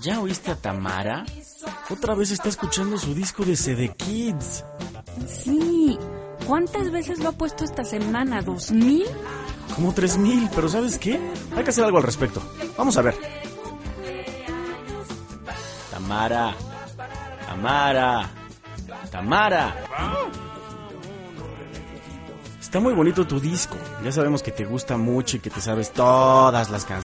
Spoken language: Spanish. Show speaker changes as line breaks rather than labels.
¿Ya oíste a Tamara? Otra vez está escuchando su disco de CD Kids.
Sí. ¿Cuántas veces lo ha puesto esta semana? ¿2000?
Como 3000, pero ¿sabes qué? Hay que hacer algo al respecto. Vamos a ver. Tamara. Tamara. Tamara. Está muy bonito tu disco. Ya sabemos que te gusta mucho y que te sabes todas las canciones.